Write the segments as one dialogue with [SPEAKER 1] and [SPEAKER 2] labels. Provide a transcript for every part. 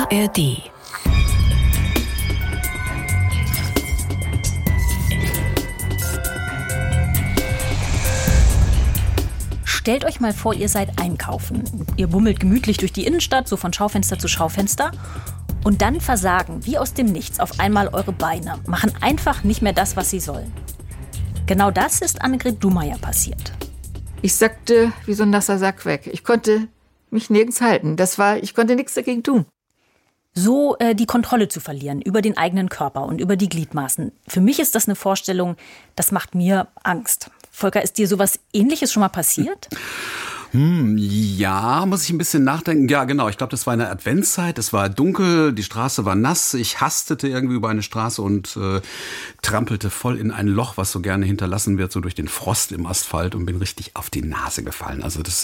[SPEAKER 1] ARD. Stellt euch mal vor, ihr seid einkaufen. Ihr bummelt gemütlich durch die Innenstadt, so von Schaufenster zu Schaufenster. Und dann versagen, wie aus dem Nichts, auf einmal eure Beine. Machen einfach nicht mehr das, was sie sollen. Genau das ist Annegret Dumayer passiert.
[SPEAKER 2] Ich sackte wie so ein nasser Sack weg. Ich konnte mich nirgends halten. Ich konnte nichts dagegen tun.
[SPEAKER 1] So die Kontrolle zu verlieren über den eigenen Körper und über die Gliedmaßen. Für mich ist das eine Vorstellung, das macht mir Angst. Volker, ist dir sowas Ähnliches schon mal passiert?
[SPEAKER 3] Ja, muss ich ein bisschen nachdenken. Ja, genau. Ich glaube, das war in der Adventszeit. Es war dunkel, die Straße war nass. Ich hastete irgendwie über eine Straße und trampelte voll in ein Loch, was so gerne hinterlassen wird, so durch den Frost im Asphalt, und bin richtig auf die Nase gefallen. Also das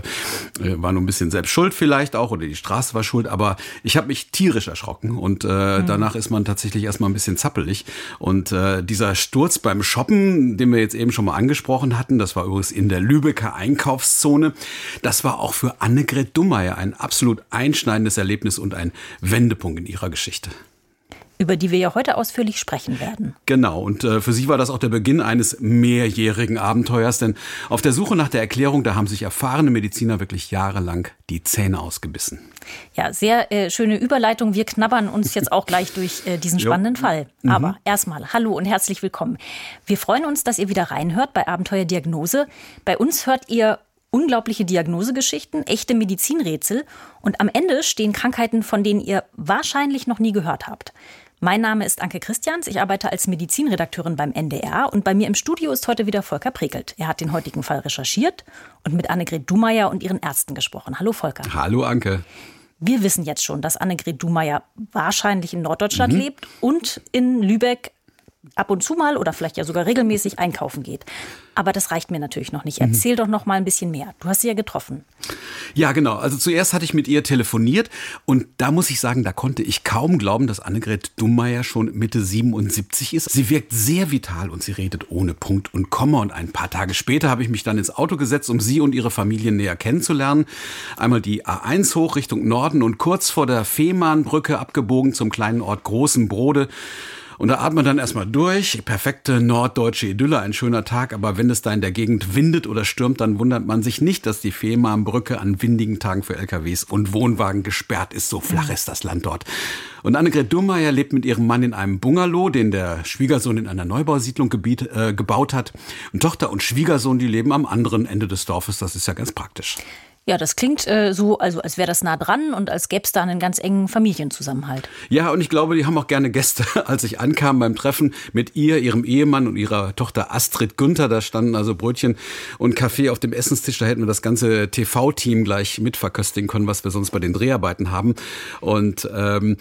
[SPEAKER 3] war nur ein bisschen selbst schuld vielleicht auch, oder die Straße war schuld, aber ich habe mich tierisch erschrocken und danach ist man tatsächlich erstmal ein bisschen zappelig. Und dieser Sturz beim Shoppen, den wir jetzt eben schon mal angesprochen hatten, das war übrigens in der Lübecker Einkaufszone. Das war auch für Annegret Dumayer ein absolut einschneidendes Erlebnis und ein Wendepunkt in ihrer Geschichte.
[SPEAKER 1] Über die wir ja heute ausführlich sprechen werden.
[SPEAKER 3] Genau, und für sie war das auch der Beginn eines mehrjährigen Abenteuers, denn auf der Suche nach der Erklärung, da haben sich erfahrene Mediziner wirklich jahrelang die Zähne ausgebissen.
[SPEAKER 1] Ja, sehr schöne Überleitung. Wir knabbern uns jetzt auch gleich durch diesen spannenden Fall. Aber erstmal, hallo und herzlich willkommen. Wir freuen uns, dass ihr wieder reinhört bei Abenteuer Diagnose. Bei uns hört ihr unglaubliche Diagnosegeschichten, echte Medizinrätsel, und am Ende stehen Krankheiten, von denen ihr wahrscheinlich noch nie gehört habt. Mein Name ist Anke Christians, ich arbeite als Medizinredakteurin beim NDR und bei mir im Studio ist heute wieder Volker Prekelt. Er hat den heutigen Fall recherchiert und mit Annegret Dumayer und ihren Ärzten gesprochen. Hallo Volker.
[SPEAKER 3] Hallo Anke.
[SPEAKER 1] Wir wissen jetzt schon, dass Annegret Dumayer wahrscheinlich in Norddeutschland lebt und in Lübeck ab und zu mal oder vielleicht ja sogar regelmäßig einkaufen geht. Aber das reicht mir natürlich noch nicht. Erzähl doch noch mal ein bisschen mehr. Du hast sie ja getroffen.
[SPEAKER 3] Ja, genau. Also zuerst hatte ich mit ihr telefoniert und da muss ich sagen, da konnte ich kaum glauben, dass Annegret Dumayer schon Mitte 77 ist. Sie wirkt sehr vital und sie redet ohne Punkt und Komma. Und ein paar Tage später habe ich mich dann ins Auto gesetzt, um sie und ihre Familie näher kennenzulernen. Einmal die A1 hoch Richtung Norden und kurz vor der Fehmarnbrücke abgebogen zum kleinen Ort Großenbrode. Und da atmet man dann erstmal durch. Perfekte norddeutsche Idylle, ein schöner Tag. Aber wenn es da in der Gegend windet oder stürmt, dann wundert man sich nicht, dass die Fehmarnbrücke an windigen Tagen für LKWs und Wohnwagen gesperrt ist. So flach ist das Land dort. Und Annegret Dumayer lebt mit ihrem Mann in einem Bungalow, den der Schwiegersohn in einer Neubausiedlung gebaut hat. Und Tochter und Schwiegersohn, die leben am anderen Ende des Dorfes. Das ist ja ganz praktisch.
[SPEAKER 1] Ja, das klingt so, also als wäre das nah dran und als gäbe es da einen ganz engen Familienzusammenhalt.
[SPEAKER 3] Ja, und ich glaube, die haben auch gerne Gäste. Als ich ankam beim Treffen mit ihr, ihrem Ehemann und ihrer Tochter Astrid Günther, da standen also Brötchen und Kaffee auf dem Essenstisch. Da hätten wir das ganze TV-Team gleich mitverköstigen können, was wir sonst bei den Dreharbeiten haben. Und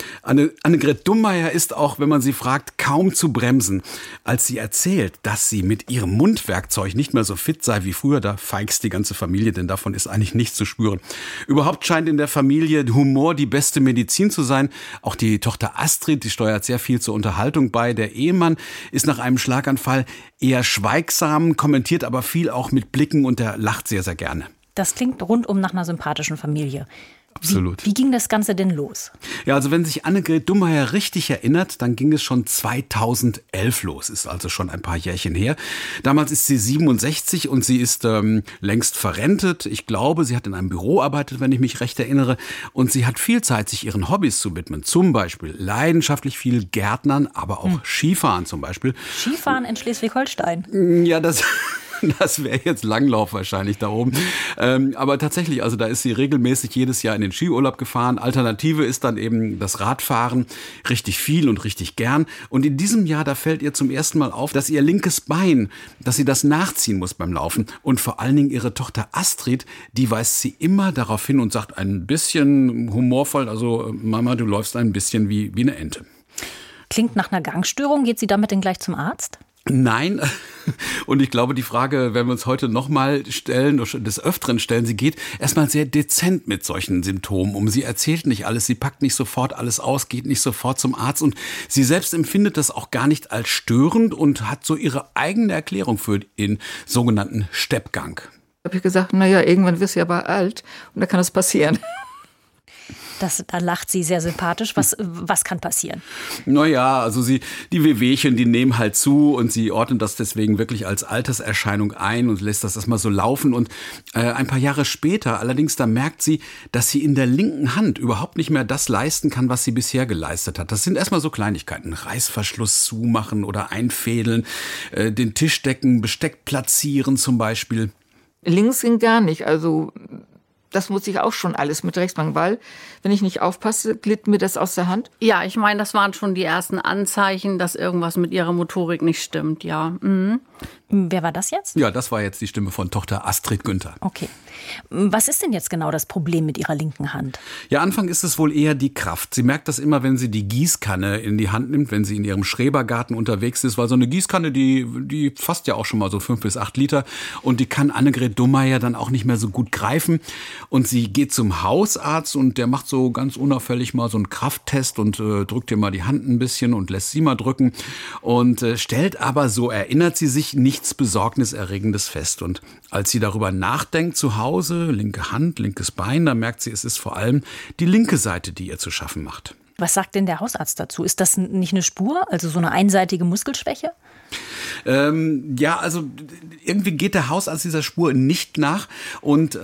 [SPEAKER 3] Annegret Dumayer ist auch, wenn man sie fragt, kaum zu bremsen. Als sie erzählt, dass sie mit ihrem Mundwerkzeug nicht mehr so fit sei wie früher, da feigst die ganze Familie, denn davon ist eigentlich nichts zu spüren. Überhaupt scheint in der Familie Humor die beste Medizin zu sein. Auch die Tochter Astrid, die steuert sehr viel zur Unterhaltung bei. Der Ehemann ist nach einem Schlaganfall eher schweigsam, kommentiert aber viel auch mit Blicken und er lacht sehr, sehr gerne.
[SPEAKER 1] Das klingt rundum nach einer sympathischen Familie.
[SPEAKER 3] Absolut.
[SPEAKER 1] Wie ging das Ganze denn los?
[SPEAKER 3] Ja, also wenn sich Annegret Dumayer richtig erinnert, dann ging es schon 2011 los. Ist also schon ein paar Jährchen her. Damals ist sie 67 und sie ist längst verrentet. Ich glaube, sie hat in einem Büro arbeitet, wenn ich mich recht erinnere. Und sie hat viel Zeit, sich ihren Hobbys zu widmen. Zum Beispiel leidenschaftlich viel Gärtnern, aber auch Skifahren zum Beispiel.
[SPEAKER 1] Skifahren in Schleswig-Holstein?
[SPEAKER 3] Ja, das wäre jetzt Langlauf wahrscheinlich da oben. Aber tatsächlich, also da ist sie regelmäßig jedes Jahr in den Skiurlaub gefahren. Alternative ist dann eben das Radfahren, richtig viel und richtig gern. Und in diesem Jahr, da fällt ihr zum ersten Mal auf, dass ihr linkes Bein, dass sie das nachziehen muss beim Laufen. Und vor allen Dingen ihre Tochter Astrid, die weist sie immer darauf hin und sagt ein bisschen humorvoll, also Mama, du läufst ein bisschen wie eine Ente.
[SPEAKER 1] Klingt nach einer Gangstörung. Geht sie damit denn gleich zum Arzt?
[SPEAKER 3] Nein, und ich glaube, die Frage werden wir uns heute nochmal stellen, des Öfteren stellen. Sie geht erstmal sehr dezent mit solchen Symptomen um. Sie erzählt nicht alles, sie packt nicht sofort alles aus, geht nicht sofort zum Arzt und sie selbst empfindet das auch gar nicht als störend und hat so ihre eigene Erklärung für den sogenannten Steppgang.
[SPEAKER 2] Habe ich gesagt, naja, irgendwann wirst du ja aber alt und da kann das passieren.
[SPEAKER 1] Da lacht sie sehr sympathisch. Was kann passieren?
[SPEAKER 3] Naja, also die Wehwehchen, die nehmen halt zu und sie ordnet das deswegen wirklich als Alterserscheinung ein und lässt das erstmal so laufen. Und ein paar Jahre später, allerdings, da merkt sie, dass sie in der linken Hand überhaupt nicht mehr das leisten kann, was sie bisher geleistet hat. Das sind erstmal so Kleinigkeiten. Reißverschluss zumachen oder einfädeln, den Tisch decken, Besteck platzieren zum Beispiel.
[SPEAKER 2] Links ging gar nicht, also das muss ich auch schon alles mit rechts machen, weil, wenn ich nicht aufpasse, glitt mir das aus der Hand.
[SPEAKER 4] Ja, ich meine, das waren schon die ersten Anzeichen, dass irgendwas mit ihrer Motorik nicht stimmt, ja. Mhm.
[SPEAKER 1] Wer war das jetzt?
[SPEAKER 3] Ja, das war jetzt die Stimme von Tochter Astrid Günther.
[SPEAKER 1] Okay. Was ist denn jetzt genau das Problem mit ihrer linken Hand?
[SPEAKER 3] Ja, Anfang ist es wohl eher die Kraft. Sie merkt das immer, wenn sie die Gießkanne in die Hand nimmt, wenn sie in ihrem Schrebergarten unterwegs ist, weil so eine Gießkanne, die fasst ja auch schon mal so 5 bis 8 Liter und die kann Annegret Dummeier dann auch nicht mehr so gut greifen. Und sie geht zum Hausarzt und der macht so ganz unauffällig mal so einen Krafttest und drückt ihr mal die Hand ein bisschen und lässt sie mal drücken und stellt aber, so erinnert sie sich, nichts Besorgniserregendes fest. Und als sie darüber nachdenkt zu Hause, linke Hand, linkes Bein, da merkt sie, es ist vor allem die linke Seite, die ihr zu schaffen macht.
[SPEAKER 1] Was sagt denn der Hausarzt dazu? Ist das nicht eine Spur, also so eine einseitige Muskelschwäche?
[SPEAKER 3] Ja, also irgendwie geht der Hausarzt dieser Spur nicht nach und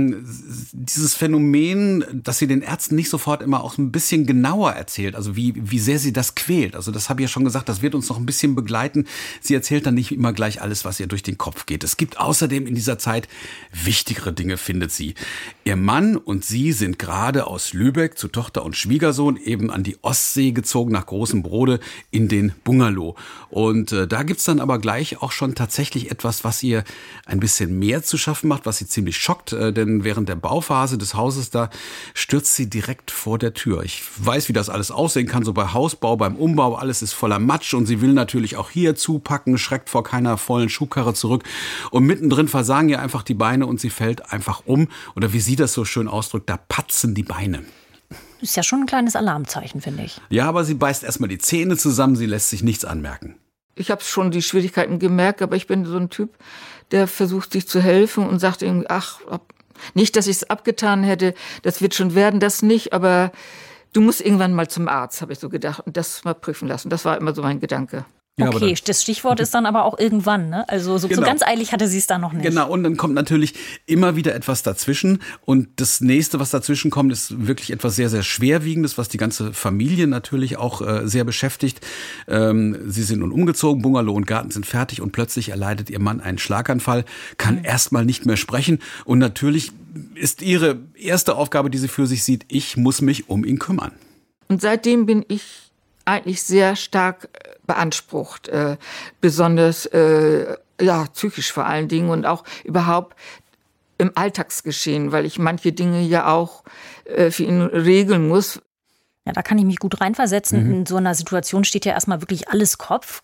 [SPEAKER 3] dieses Phänomen, dass sie den Ärzten nicht sofort immer auch ein bisschen genauer erzählt, also wie sehr sie das quält, also das habe ich ja schon gesagt, das wird uns noch ein bisschen begleiten. Sie erzählt dann nicht immer gleich alles, was ihr durch den Kopf geht. Es gibt außerdem in dieser Zeit wichtigere Dinge, findet sie. Ihr Mann und sie sind gerade aus Lübeck zu Tochter und Schwiegersohn eben an die Ostsee gezogen, nach Großem Brode in den Bungalow. Und da gibt's dann aber gleich auch schon tatsächlich etwas, was ihr ein bisschen mehr zu schaffen macht, was sie ziemlich schockt, denn während der Bauphase des Hauses, da stürzt sie direkt vor der Tür. Ich weiß, wie das alles aussehen kann, so bei Hausbau, beim Umbau, alles ist voller Matsch und sie will natürlich auch hier zupacken, schreckt vor keiner vollen Schubkarre zurück und mittendrin versagen ihr einfach die Beine und sie fällt einfach um, oder wie sie das so schön ausdrückt, da patzen die Beine.
[SPEAKER 1] Ist ja schon ein kleines Alarmzeichen, finde ich.
[SPEAKER 3] Ja, aber sie beißt erstmal die Zähne zusammen, sie lässt sich nichts anmerken.
[SPEAKER 2] Ich habe schon die Schwierigkeiten gemerkt, aber ich bin so ein Typ, der versucht, sich zu helfen und sagt irgendwie, nicht, dass ich es abgetan hätte, das wird schon werden, das nicht, aber du musst irgendwann mal zum Arzt, habe ich so gedacht, und das mal prüfen lassen. Das war immer so mein Gedanke.
[SPEAKER 3] Ja,
[SPEAKER 1] okay, das Stichwort ist dann aber auch irgendwann, ne? Also so ganz eilig hatte sie es da noch nicht.
[SPEAKER 3] Genau, und dann kommt natürlich immer wieder etwas dazwischen. Und das nächste, was dazwischen kommt, ist wirklich etwas sehr, sehr Schwerwiegendes, was die ganze Familie natürlich auch sehr beschäftigt. Sie sind nun umgezogen, Bungalow und Garten sind fertig und plötzlich erleidet ihr Mann einen Schlaganfall, kann erstmal nicht mehr sprechen. Und natürlich ist ihre erste Aufgabe, die sie für sich sieht, ich muss mich um ihn kümmern.
[SPEAKER 2] Und seitdem bin ich eigentlich sehr stark beansprucht, besonders psychisch vor allen Dingen und auch überhaupt im Alltagsgeschehen, weil ich manche Dinge ja auch für ihn regeln muss.
[SPEAKER 1] Ja, da kann ich mich gut reinversetzen. In so einer Situation steht ja erstmal wirklich alles Kopf.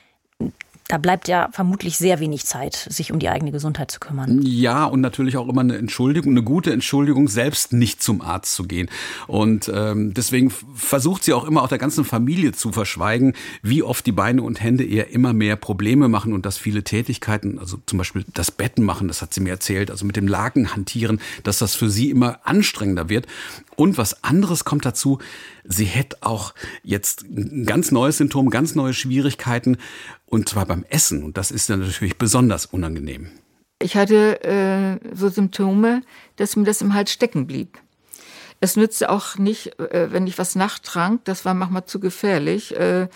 [SPEAKER 1] Da bleibt ja vermutlich sehr wenig Zeit, sich um die eigene Gesundheit zu kümmern. Ja,
[SPEAKER 3] und natürlich auch immer eine gute Entschuldigung, selbst nicht zum Arzt zu gehen. Und deswegen versucht sie auch immer auch der ganzen Familie zu verschweigen, wie oft die Beine und Hände ihr immer mehr Probleme machen und dass viele Tätigkeiten, also zum Beispiel das Betten machen, das hat sie mir erzählt, also mit dem Laken hantieren, dass das für sie immer anstrengender wird. Und was anderes kommt dazu, sie hätte auch jetzt ein ganz neues Symptom, ganz neue Schwierigkeiten, und zwar beim Essen. Und das ist dann natürlich besonders unangenehm.
[SPEAKER 2] Ich hatte so Symptome, dass mir das im Hals stecken blieb. Es nützte auch nicht, wenn ich was nachtrank, das war manchmal zu gefährlich.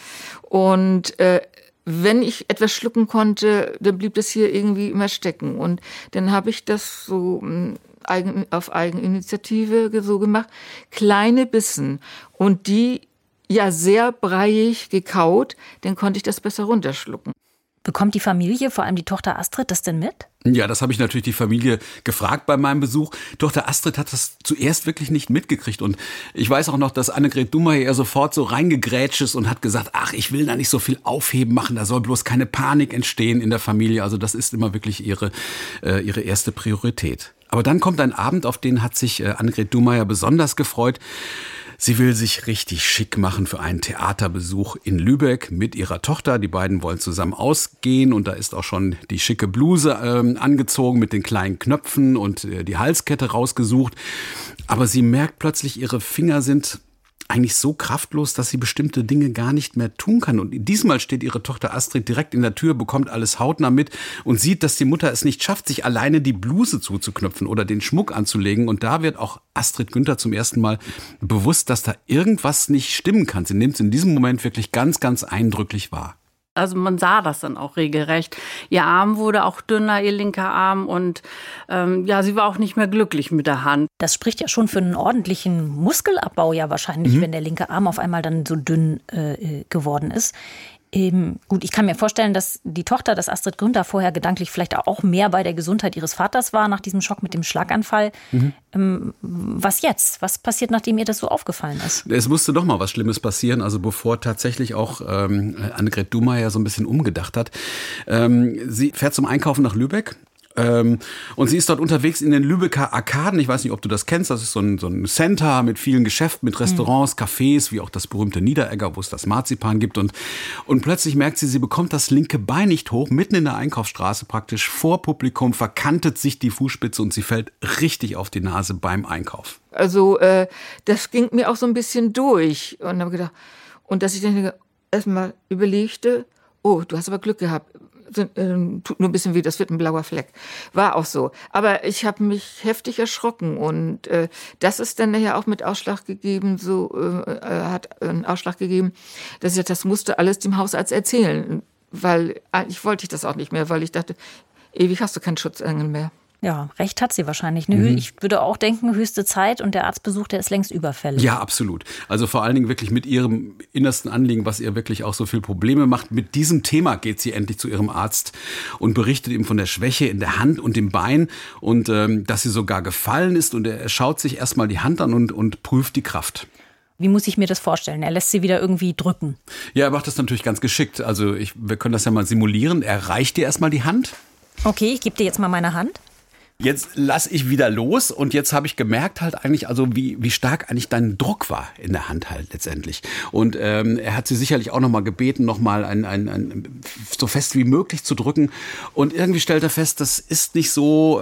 [SPEAKER 2] Und wenn ich etwas schlucken konnte, dann blieb das hier irgendwie immer stecken. Und dann habe ich das so auf Eigeninitiative so gemacht, kleine Bissen. Und die ja sehr breiig gekaut, dann konnte ich das besser runterschlucken.
[SPEAKER 1] Bekommt die Familie, vor allem die Tochter Astrid, das denn mit?
[SPEAKER 3] Ja, das habe ich natürlich die Familie gefragt bei meinem Besuch. Tochter Astrid hat das zuerst wirklich nicht mitgekriegt. Und ich weiß auch noch, dass Annegret Dummeier sofort so reingegrätscht ist und hat gesagt, ich will da nicht so viel Aufheben machen, da soll bloß keine Panik entstehen in der Familie. Also das ist immer wirklich ihre erste Priorität. Aber dann kommt ein Abend, auf den hat sich Annegret Dummeier besonders gefreut. Sie will sich richtig schick machen für einen Theaterbesuch in Lübeck mit ihrer Tochter. Die beiden wollen zusammen ausgehen und da ist auch schon die schicke Bluse angezogen mit den kleinen Knöpfen und die Halskette rausgesucht. Aber sie merkt plötzlich, ihre Finger sind eigentlich so kraftlos, dass sie bestimmte Dinge gar nicht mehr tun kann. Und diesmal steht ihre Tochter Astrid direkt in der Tür, bekommt alles hautnah mit und sieht, dass die Mutter es nicht schafft, sich alleine die Bluse zuzuknöpfen oder den Schmuck anzulegen. Und da wird auch Astrid Günther zum ersten Mal bewusst, dass da irgendwas nicht stimmen kann. Sie nimmt es in diesem Moment wirklich ganz, ganz eindrücklich wahr.
[SPEAKER 4] Also man sah das dann auch regelrecht. Ihr Arm wurde auch dünner, ihr linker Arm. Und sie war auch nicht mehr glücklich mit der Hand.
[SPEAKER 1] Das spricht ja schon für einen ordentlichen Muskelabbau ja wahrscheinlich, wenn der linke Arm auf einmal dann so dünn geworden ist. Gut, ich kann mir vorstellen, dass die Tochter, dass Astrid Günther vorher gedanklich vielleicht auch mehr bei der Gesundheit ihres Vaters war, nach diesem Schock mit dem Schlaganfall. Was jetzt? Was passiert, nachdem ihr das so aufgefallen ist?
[SPEAKER 3] Es musste doch mal was Schlimmes passieren, also bevor tatsächlich auch Annegret Dumayer so ein bisschen umgedacht hat. Sie fährt zum Einkaufen nach Lübeck. Und sie ist dort unterwegs in den Lübecker Arkaden. Ich weiß nicht, ob du das kennst. Das ist so ein Center mit vielen Geschäften, mit Restaurants, Cafés, wie auch das berühmte Niederegger, wo es das Marzipan gibt. Und plötzlich merkt sie bekommt das linke Bein nicht hoch, mitten in der Einkaufsstraße praktisch vor Publikum, verkantet sich die Fußspitze und sie fällt richtig auf die Nase beim Einkauf.
[SPEAKER 2] Also das ging mir auch so ein bisschen durch. Und habe gedacht, und dass ich dann erstmal überlegte, oh, du hast aber Glück gehabt. Tut nur ein bisschen weh, das wird ein blauer Fleck. War auch so. Aber ich habe mich heftig erschrocken und das ist dann nachher auch mit Ausschlag gegeben, hat einen Ausschlag gegeben, dass ich das musste alles dem Hausarzt erzählen, weil eigentlich wollte ich das auch nicht mehr, weil ich dachte, ewig hast du keinen Schutzengel mehr.
[SPEAKER 1] Ja, recht hat sie wahrscheinlich. Ich würde auch denken, höchste Zeit und der Arztbesuch, der ist längst überfällig.
[SPEAKER 3] Ja, absolut. Also vor allen Dingen wirklich mit ihrem innersten Anliegen, was ihr wirklich auch so viel Probleme macht. Mit diesem Thema geht sie endlich zu ihrem Arzt und berichtet ihm von der Schwäche in der Hand und dem Bein und dass sie sogar gefallen ist. Und er schaut sich erstmal die Hand an und prüft die Kraft.
[SPEAKER 1] Wie muss ich mir das vorstellen? Er lässt sie wieder irgendwie drücken.
[SPEAKER 3] Ja, er macht das natürlich ganz geschickt. Also wir können das ja mal simulieren. Er reicht dir erstmal die Hand.
[SPEAKER 1] Okay, ich gebe dir jetzt mal meine Hand.
[SPEAKER 3] Jetzt lasse ich wieder los und jetzt habe ich gemerkt halt eigentlich, also wie stark eigentlich dein Druck war in der Hand halt letztendlich. Und er hat sie sicherlich auch nochmal gebeten, nochmal so fest wie möglich zu drücken. Und irgendwie stellt er fest, das ist nicht so,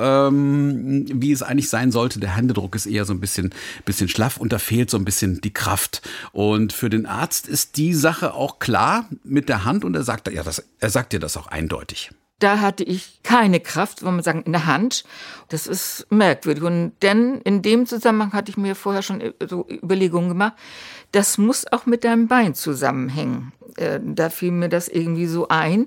[SPEAKER 3] wie es eigentlich sein sollte. Der Händedruck ist eher so ein bisschen schlaff und da fehlt so ein bisschen die Kraft. Und für den Arzt ist die Sache auch klar mit der Hand und er sagt dir das auch eindeutig.
[SPEAKER 2] Da hatte ich keine Kraft, wollen wir sagen, in der Hand. Das ist merkwürdig. Und denn in dem Zusammenhang hatte ich mir vorher schon so Überlegungen gemacht, das muss auch mit deinem Bein zusammenhängen. Da fiel mir das irgendwie so ein.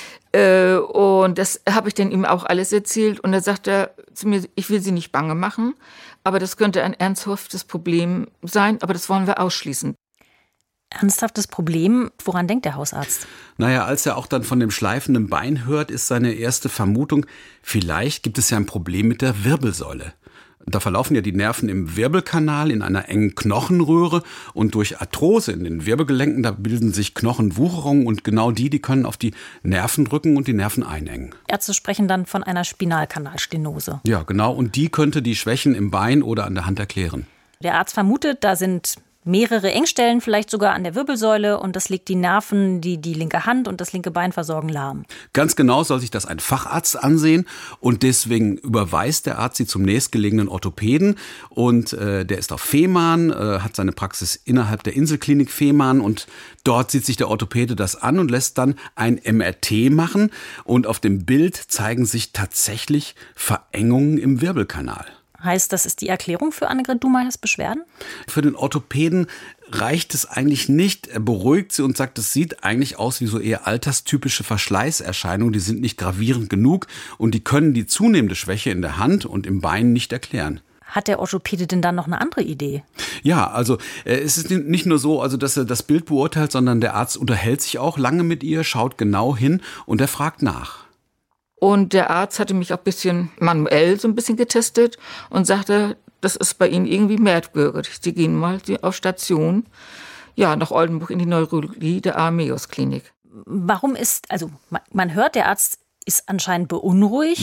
[SPEAKER 2] Und das habe ich dann ihm auch alles erzählt. Und da sagt er zu mir, ich will sie nicht bange machen, aber das könnte ein ernsthaftes Problem sein, aber das wollen wir ausschließen.
[SPEAKER 1] Ernsthaftes Problem? Woran denkt der Hausarzt?
[SPEAKER 3] Naja, als er auch dann von dem schleifenden Bein hört, ist seine erste Vermutung, vielleicht gibt es ja ein Problem mit der Wirbelsäule. Da verlaufen ja die Nerven im Wirbelkanal in einer engen Knochenröhre und durch Arthrose in den Wirbelgelenken, da bilden sich Knochenwucherungen und genau die können auf die Nerven drücken und die Nerven einengen.
[SPEAKER 1] Ärzte sprechen dann von einer Spinalkanalstenose.
[SPEAKER 3] Ja, genau. Und die könnte die Schwächen im Bein oder an der Hand erklären.
[SPEAKER 1] Der Arzt vermutet, da sind mehrere Engstellen, vielleicht sogar an der Wirbelsäule und das legt die Nerven, die linke Hand und das linke Bein versorgen, lahm.
[SPEAKER 3] Ganz genau soll sich das ein Facharzt ansehen und deswegen überweist der Arzt sie zum nächstgelegenen Orthopäden und der ist auf Fehmarn, hat seine Praxis innerhalb der Inselklinik Fehmarn und dort sieht sich der Orthopäde das an und lässt dann ein MRT machen und auf dem Bild zeigen sich tatsächlich Verengungen im Wirbelkanal.
[SPEAKER 1] Heißt, das ist die Erklärung für Annegret Dumeyers Beschwerden?
[SPEAKER 3] Für den Orthopäden reicht es eigentlich nicht. Er beruhigt sie und sagt, es sieht eigentlich aus wie so eher alterstypische Verschleißerscheinungen. Die sind nicht gravierend genug und die können die zunehmende Schwäche in der Hand und im Bein nicht erklären.
[SPEAKER 1] Hat der Orthopäde denn dann noch eine andere Idee?
[SPEAKER 3] Ja, also es ist nicht nur so, also dass er das Bild beurteilt, sondern der Arzt unterhält sich auch lange mit ihr, schaut genau hin und er fragt nach.
[SPEAKER 2] Und der Arzt hatte mich auch ein bisschen manuell so ein bisschen getestet und sagte, das ist bei Ihnen irgendwie merkwürdig. Sie gehen mal auf Station, ja, nach Oldenburg in die Neurologie der Armeus-Klinik.
[SPEAKER 1] Warum man hört, der Arzt ist anscheinend beunruhigt.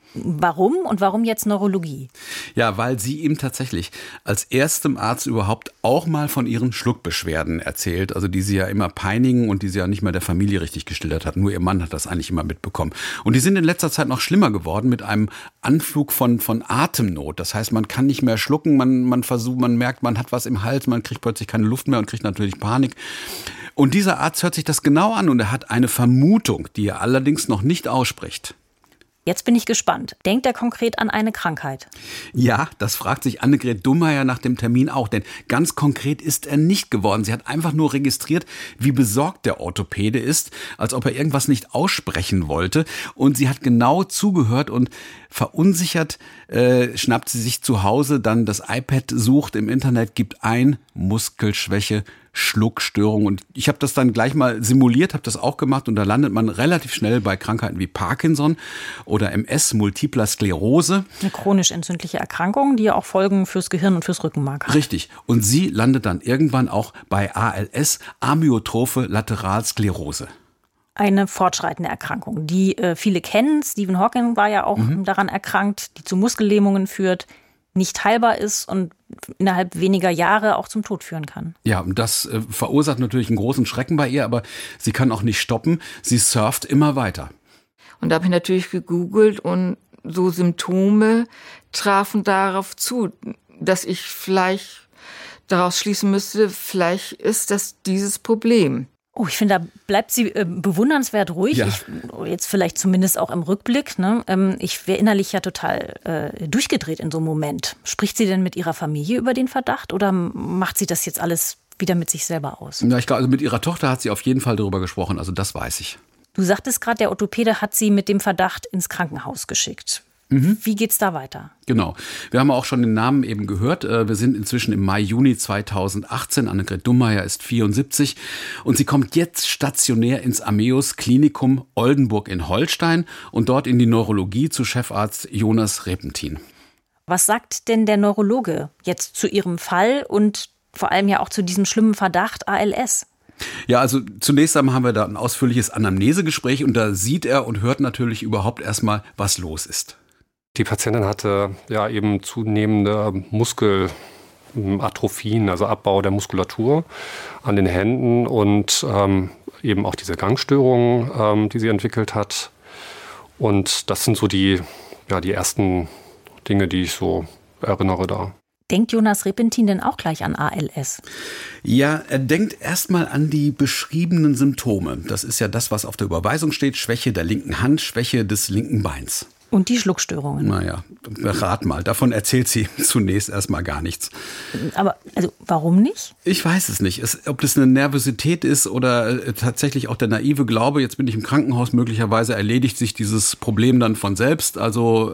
[SPEAKER 1] Warum und warum jetzt Neurologie?
[SPEAKER 3] Ja, weil sie ihm tatsächlich als erstem Arzt überhaupt auch mal von ihren Schluckbeschwerden erzählt, also die sie ja immer peinigen und die sie ja nicht mal der Familie richtig geschildert hat. Nur ihr Mann hat das eigentlich immer mitbekommen. Und die sind in letzter Zeit noch schlimmer geworden mit einem Anflug von Atemnot. Das heißt, man kann nicht mehr schlucken, man merkt, man hat was im Hals, man kriegt plötzlich keine Luft mehr und kriegt natürlich Panik. Und dieser Arzt hört sich das genau an und er hat eine Vermutung, die er allerdings noch nicht ausspricht.
[SPEAKER 1] Jetzt bin ich gespannt. Denkt er konkret an eine Krankheit?
[SPEAKER 3] Ja, das fragt sich Annegret Dummeier nach dem Termin auch, denn ganz konkret ist er nicht geworden. Sie hat einfach nur registriert, wie besorgt der Orthopäde ist, als ob er irgendwas nicht aussprechen wollte. Und sie hat genau zugehört und verunsichert schnappt sie sich zu Hause dann das iPad, sucht im Internet, gibt ein Muskelschwäche, Schluckstörung. Und ich habe das dann gleich mal simuliert, habe das auch gemacht und da landet man relativ schnell bei Krankheiten wie Parkinson oder MS, Multipler Sklerose.
[SPEAKER 1] Eine chronisch entzündliche Erkrankung, die ja auch Folgen fürs Gehirn und fürs Rückenmark hat.
[SPEAKER 3] Richtig. Und sie landet dann irgendwann auch bei ALS, Amyotrophe Lateralsklerose.
[SPEAKER 1] Eine fortschreitende Erkrankung, die viele kennen. Stephen Hawking war ja auch daran erkrankt, die zu Muskellähmungen führt, nicht heilbar ist und innerhalb weniger Jahre auch zum Tod führen kann.
[SPEAKER 3] Ja, und das verursacht natürlich einen großen Schrecken bei ihr, aber sie kann auch nicht stoppen. Sie surft immer weiter.
[SPEAKER 2] Und da habe ich natürlich gegoogelt und so Symptome trafen darauf zu, dass ich vielleicht daraus schließen müsste, vielleicht ist das dieses Problem.
[SPEAKER 1] Oh, ich finde, da bleibt sie bewundernswert ruhig.
[SPEAKER 3] Ja.
[SPEAKER 1] Jetzt vielleicht zumindest auch im Rückblick. Ne? Ich wäre innerlich ja total durchgedreht in so einem Moment. Spricht sie denn mit ihrer Familie über den Verdacht oder macht sie das jetzt alles wieder mit sich selber aus?
[SPEAKER 3] Ja, ich glaube, also mit ihrer Tochter hat sie auf jeden Fall darüber gesprochen. Also das weiß ich.
[SPEAKER 1] Du sagtest gerade, der Orthopäde hat sie mit dem Verdacht ins Krankenhaus geschickt. Wie geht's da weiter?
[SPEAKER 3] Genau. Wir haben auch schon den Namen eben gehört. Wir sind inzwischen im Mai, Juni 2018. Annegret Dummeier ist 74 und sie kommt jetzt stationär ins Ameos Klinikum Oldenburg in Holstein und dort in die Neurologie zu Chefarzt Jonas Repentin.
[SPEAKER 1] Was sagt denn der Neurologe jetzt zu ihrem Fall und vor allem ja auch zu diesem schlimmen Verdacht ALS?
[SPEAKER 3] Ja, also zunächst einmal haben wir da ein ausführliches Anamnesegespräch und da sieht er und hört natürlich überhaupt erstmal, was los ist.
[SPEAKER 5] Die Patientin hatte ja eben zunehmende Muskelatrophien, also Abbau der Muskulatur an den Händen und eben auch diese Gangstörungen, die sie entwickelt hat. Und das sind so die ersten Dinge, die ich so erinnere da.
[SPEAKER 1] Denkt Jonas Repentin denn auch gleich an ALS?
[SPEAKER 3] Ja, er denkt erstmal an die beschriebenen Symptome. Das ist ja das, was auf der Überweisung steht. Schwäche der linken Hand, Schwäche des linken Beins.
[SPEAKER 1] Und die Schluckstörungen.
[SPEAKER 3] Naja, rat mal. Davon erzählt sie zunächst erstmal gar nichts.
[SPEAKER 1] Aber also warum nicht?
[SPEAKER 3] Ich weiß es nicht. Ob das eine Nervosität ist oder tatsächlich auch der naive Glaube, jetzt bin ich im Krankenhaus, möglicherweise erledigt sich dieses Problem dann von selbst. Also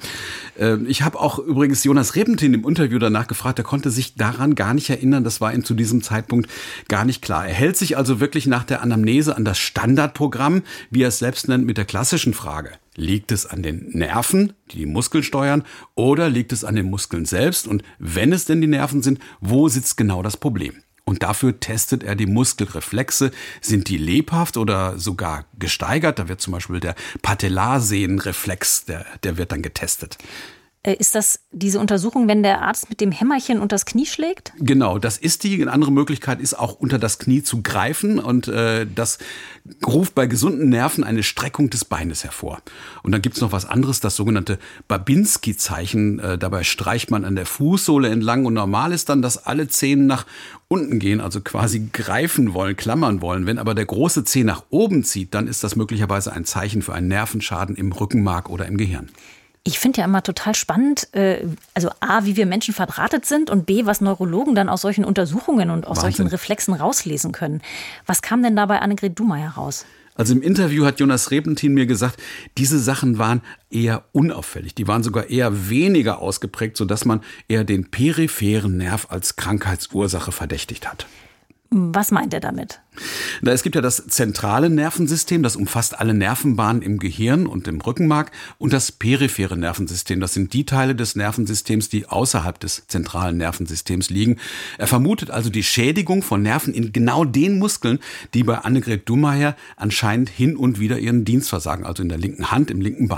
[SPEAKER 3] ich habe auch übrigens Jonas Repentin im Interview danach gefragt, er konnte sich daran gar nicht erinnern. Das war ihm zu diesem Zeitpunkt gar nicht klar. Er hält sich also wirklich nach der Anamnese an das Standardprogramm, wie er es selbst nennt, mit der klassischen Frage. Liegt es an den Nerven, die die Muskeln steuern, oder liegt es an den Muskeln selbst? Und wenn es denn die Nerven sind, wo sitzt genau das Problem? Und dafür testet er die Muskelreflexe. Sind die lebhaft oder sogar gesteigert? Da wird zum Beispiel der Patellarsehnenreflex, der wird dann getestet.
[SPEAKER 1] Ist das diese Untersuchung, wenn der Arzt mit dem Hämmerchen unter das Knie schlägt?
[SPEAKER 3] Genau, das ist die. Eine andere Möglichkeit ist auch unter das Knie zu greifen und das ruft bei gesunden Nerven eine Streckung des Beines hervor. Und dann gibt's noch was anderes, das sogenannte Babinski-Zeichen. Dabei streicht man an der Fußsohle entlang und normal ist dann, dass alle Zehen nach unten gehen, also quasi greifen wollen, klammern wollen. Wenn aber der große Zeh nach oben zieht, dann ist das möglicherweise ein Zeichen für einen Nervenschaden im Rückenmark oder im Gehirn.
[SPEAKER 1] Ich finde ja immer total spannend, also A, wie wir Menschen verdrahtet sind und B, was Neurologen dann aus solchen Untersuchungen und aus solchen Reflexen rauslesen können. Was kam denn da bei Annegret Dummeier raus?
[SPEAKER 3] Also im Interview hat Jonas Repentin mir gesagt, diese Sachen waren eher unauffällig. Die waren sogar eher weniger ausgeprägt, sodass man eher den peripheren Nerv als Krankheitsursache verdächtigt hat.
[SPEAKER 1] Was meint er damit?
[SPEAKER 3] Es gibt ja das zentrale Nervensystem, das umfasst alle Nervenbahnen im Gehirn und im Rückenmark, und das periphere Nervensystem. Das sind die Teile des Nervensystems, die außerhalb des zentralen Nervensystems liegen. Er vermutet also die Schädigung von Nerven in genau den Muskeln, die bei Annegret Dummeier anscheinend hin und wieder ihren Dienst versagen, also in der linken Hand, im linken Bein.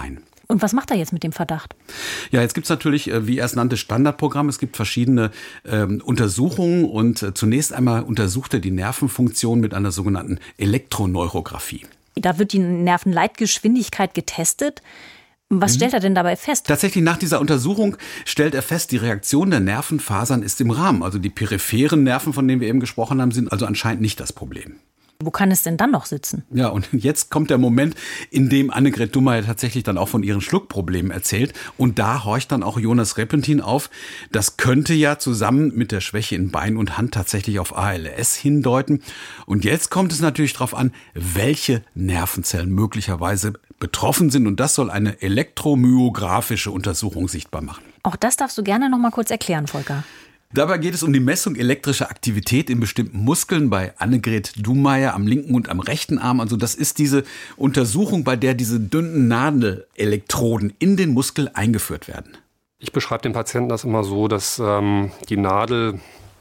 [SPEAKER 1] Und was macht er jetzt mit dem Verdacht?
[SPEAKER 3] Ja, jetzt gibt's natürlich, wie er es nannte, Standardprogramm. Es gibt verschiedene Untersuchungen und zunächst einmal untersucht er die Nervenfunktion mit einer sogenannten Elektroneurographie.
[SPEAKER 1] Da wird die Nervenleitgeschwindigkeit getestet. Was stellt er denn dabei fest?
[SPEAKER 3] Tatsächlich nach dieser Untersuchung stellt er fest, die Reaktion der Nervenfasern ist im Rahmen. Also die peripheren Nerven, von denen wir eben gesprochen haben, sind also anscheinend nicht das Problem.
[SPEAKER 1] Wo kann es denn dann noch sitzen?
[SPEAKER 3] Ja, und jetzt kommt der Moment, in dem Annegret Dummeyer tatsächlich dann auch von ihren Schluckproblemen erzählt. Und da horcht dann auch Jonas Reppentin auf. Das könnte ja zusammen mit der Schwäche in Bein und Hand tatsächlich auf ALS hindeuten. Und jetzt kommt es natürlich darauf an, welche Nervenzellen möglicherweise betroffen sind. Und das soll eine elektromyographische Untersuchung sichtbar machen.
[SPEAKER 1] Auch das darfst du gerne noch mal kurz erklären, Volker.
[SPEAKER 3] Dabei geht es um die Messung elektrischer Aktivität in bestimmten Muskeln bei Annegret Dummeyer am linken und am rechten Arm. Also das ist diese Untersuchung, bei der diese dünnen Nadelelektroden in den Muskel eingeführt werden.
[SPEAKER 5] Ich beschreibe den Patienten das immer so, dass die Nadel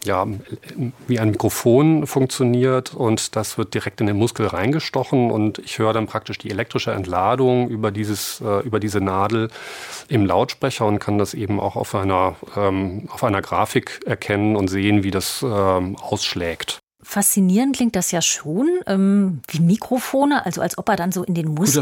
[SPEAKER 5] wie ein Mikrofon funktioniert und das wird direkt in den Muskel reingestochen und ich höre dann praktisch die elektrische Entladung über diese Nadel im Lautsprecher und kann das eben auch auf einer Grafik erkennen und sehen, wie das ausschlägt.
[SPEAKER 1] Faszinierend klingt das ja schon, wie Mikrofone, also als ob er dann so in den Muskel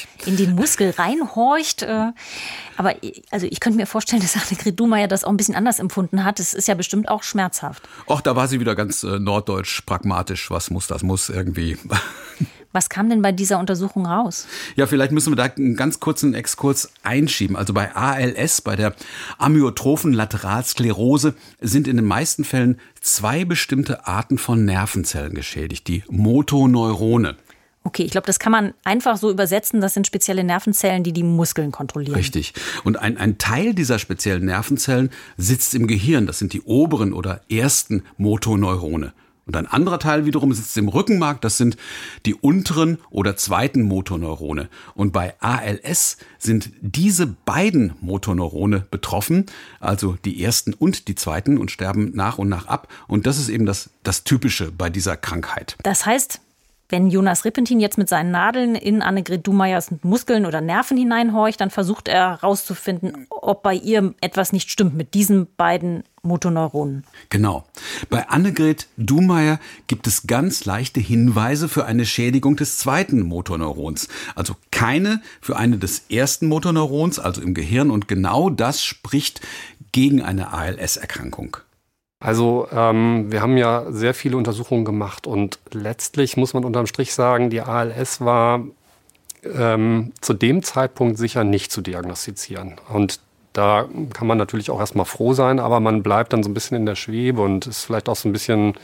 [SPEAKER 1] reinhorcht. Aber also ich könnte mir vorstellen, dass Annegret Dummeyer das auch ein bisschen anders empfunden hat. Es ist ja bestimmt auch schmerzhaft.
[SPEAKER 3] Och, da war sie wieder ganz norddeutsch pragmatisch. Was muss, das muss irgendwie.
[SPEAKER 1] Was kam denn bei dieser Untersuchung raus?
[SPEAKER 3] Ja, vielleicht müssen wir da einen ganz kurzen Exkurs einschieben. Also bei ALS, bei der amyotrophen Lateralsklerose, sind in den meisten Fällen 2 bestimmte Arten von Nervenzellen geschädigt, die Motoneurone.
[SPEAKER 1] Okay, ich glaube, das kann man einfach so übersetzen. Das sind spezielle Nervenzellen, die die Muskeln kontrollieren.
[SPEAKER 3] Richtig. Und ein Teil dieser speziellen Nervenzellen sitzt im Gehirn. Das sind die oberen oder ersten Motoneurone. Und ein anderer Teil wiederum sitzt im Rückenmark, das sind die unteren oder zweiten Motoneurone. Und bei ALS sind diese beiden Motoneurone betroffen, also die ersten und die zweiten, und sterben nach und nach ab. Und das ist eben das Typische bei dieser Krankheit.
[SPEAKER 1] Das heißt, wenn Jonas Reppentin jetzt mit seinen Nadeln in Annegret Dummeyers Muskeln oder Nerven hineinhorcht, dann versucht er herauszufinden, ob bei ihr etwas nicht stimmt mit diesen beiden Motoneuronen.
[SPEAKER 3] Genau. Bei Annegret Dummeyer gibt es ganz leichte Hinweise für eine Schädigung des zweiten Motoneurons. Also keine für eine des ersten Motoneurons, also im Gehirn. Und genau das spricht gegen eine ALS-Erkrankung.
[SPEAKER 5] Also wir haben ja sehr viele Untersuchungen gemacht und letztlich muss man unterm Strich sagen, die ALS war zu dem Zeitpunkt sicher nicht zu diagnostizieren. Und da kann man natürlich auch erstmal froh sein, aber man bleibt dann so ein bisschen in der Schwebe und ist vielleicht auch so ein bisschen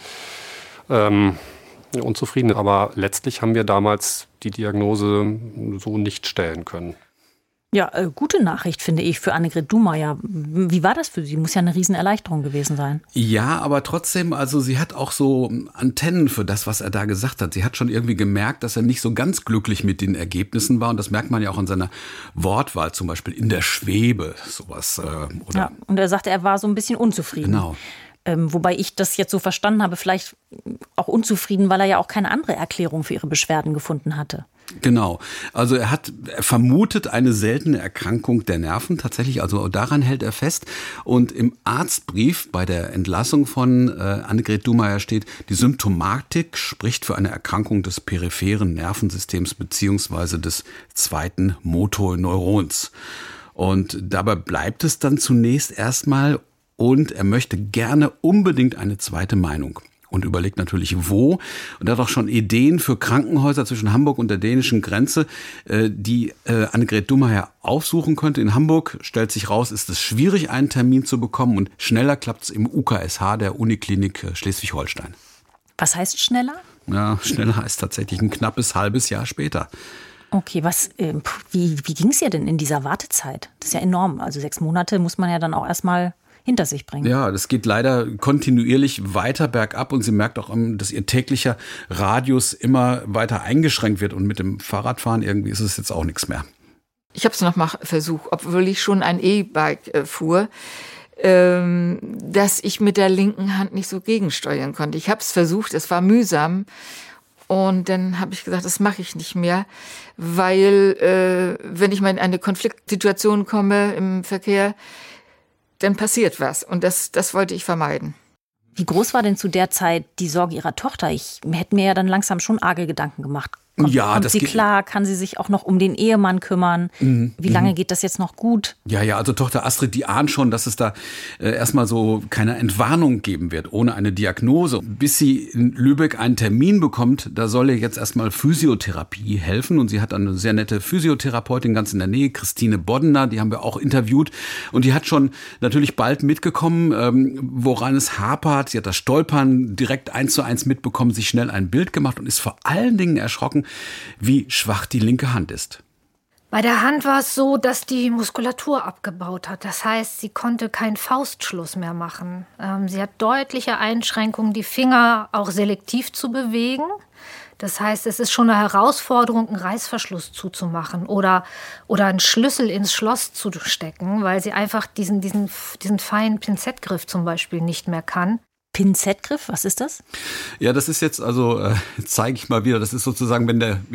[SPEAKER 5] unzufrieden. Aber letztlich haben wir damals die Diagnose so nicht stellen können.
[SPEAKER 1] Ja, gute Nachricht, finde ich, für Annegret Dummeyer. Wie war das für sie? Muss ja eine Riesenerleichterung gewesen sein.
[SPEAKER 3] Ja, aber trotzdem, also sie hat auch so Antennen für das, was er da gesagt hat. Sie hat schon irgendwie gemerkt, dass er nicht so ganz glücklich mit den Ergebnissen war. Und das merkt man ja auch an seiner Wortwahl, zum Beispiel in der Schwebe, sowas. Oder
[SPEAKER 1] ja, und er sagte, er war so ein bisschen unzufrieden.
[SPEAKER 3] Genau.
[SPEAKER 1] Wobei ich das jetzt so verstanden habe, vielleicht auch unzufrieden, weil er ja auch keine andere Erklärung für ihre Beschwerden gefunden hatte.
[SPEAKER 3] Genau. Also er vermutet eine seltene Erkrankung der Nerven tatsächlich, also daran hält er fest. Und im Arztbrief bei der Entlassung von Annegret Dummeyer steht, die Symptomatik spricht für eine Erkrankung des peripheren Nervensystems beziehungsweise des zweiten Motoneurons. Und dabei bleibt es dann zunächst erstmal. Und er möchte gerne unbedingt eine zweite Meinung und überlegt natürlich wo. Und er hat auch schon Ideen für Krankenhäuser zwischen Hamburg und der dänischen Grenze, die Annegret Dummeyer aufsuchen könnte. In Hamburg, stellt sich raus, ist es schwierig, einen Termin zu bekommen und schneller klappt es im UKSH, der Uniklinik Schleswig-Holstein.
[SPEAKER 1] Was heißt schneller?
[SPEAKER 3] Ja, schneller heißt tatsächlich ein knappes halbes Jahr später.
[SPEAKER 1] Okay, wie ging es ihr denn in dieser Wartezeit? Das ist ja enorm. Also 6 Monate muss man ja dann auch erstmal hinter sich bringen.
[SPEAKER 3] Ja, das geht leider kontinuierlich weiter bergab und sie merkt auch, dass ihr täglicher Radius immer weiter eingeschränkt wird und mit dem Fahrradfahren irgendwie ist es jetzt auch nichts mehr.
[SPEAKER 2] Ich habe es noch mal versucht, obwohl ich schon ein E-Bike fuhr, dass ich mit der linken Hand nicht so gegensteuern konnte. Ich habe es versucht, es war mühsam Und dann habe ich gesagt, das mache ich nicht mehr, weil wenn ich mal in eine Konfliktsituation komme im Verkehr, dann passiert was. Und das wollte ich vermeiden.
[SPEAKER 1] Wie groß war denn zu der Zeit die Sorge Ihrer Tochter? Ich hätte mir ja dann langsam schon arge Gedanken gemacht. Kommt sie klar? Kann sie sich auch noch um den Ehemann kümmern? Wie lange geht das jetzt noch gut?
[SPEAKER 3] Ja, also Tochter Astrid, die ahnt schon, dass es da erstmal so keine Entwarnung geben wird, ohne eine Diagnose. Bis sie in Lübeck einen Termin bekommt, da soll ihr jetzt erstmal Physiotherapie helfen. Und sie hat eine sehr nette Physiotherapeutin ganz in der Nähe, Christine Boddener, die haben wir auch interviewt. Und die hat schon natürlich bald mitgekommen, woran es hapert. Sie hat das Stolpern direkt 1:1 mitbekommen, sich schnell ein Bild gemacht und ist vor allen Dingen erschrocken, wie schwach die linke Hand ist.
[SPEAKER 6] Bei der Hand war es so, dass die Muskulatur abgebaut hat. Das heißt, sie konnte keinen Faustschluss mehr machen. Sie hat deutliche Einschränkungen, die Finger auch selektiv zu bewegen. Das heißt, es ist schon eine Herausforderung, einen Reißverschluss zuzumachen oder einen Schlüssel ins Schloss zu stecken, weil sie einfach diesen feinen Pinzettgriff zum Beispiel nicht mehr kann.
[SPEAKER 1] Pinzettgriff, was ist das?
[SPEAKER 3] Ja, das ist jetzt zeige ich mal wieder, das ist sozusagen,